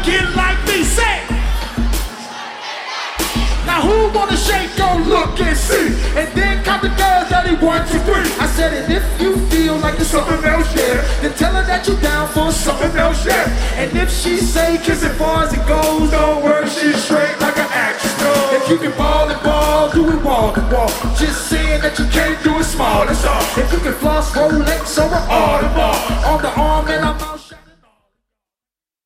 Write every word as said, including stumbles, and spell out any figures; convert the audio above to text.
shaking like me, say. Now who wanna shake, go look and see. And then count the girls that he one, two, three. I said, and if you feel like there's something else, yeah, then tell her that you down for something else, yeah. And if she say kiss it far as it goes, don't worry, she's straight like an actress. No. If you can ball and ball, do it wall to wall. Just saying that you can't do it small, that's all. If you can floss Rolex over all the ball, on the arm and I'm out.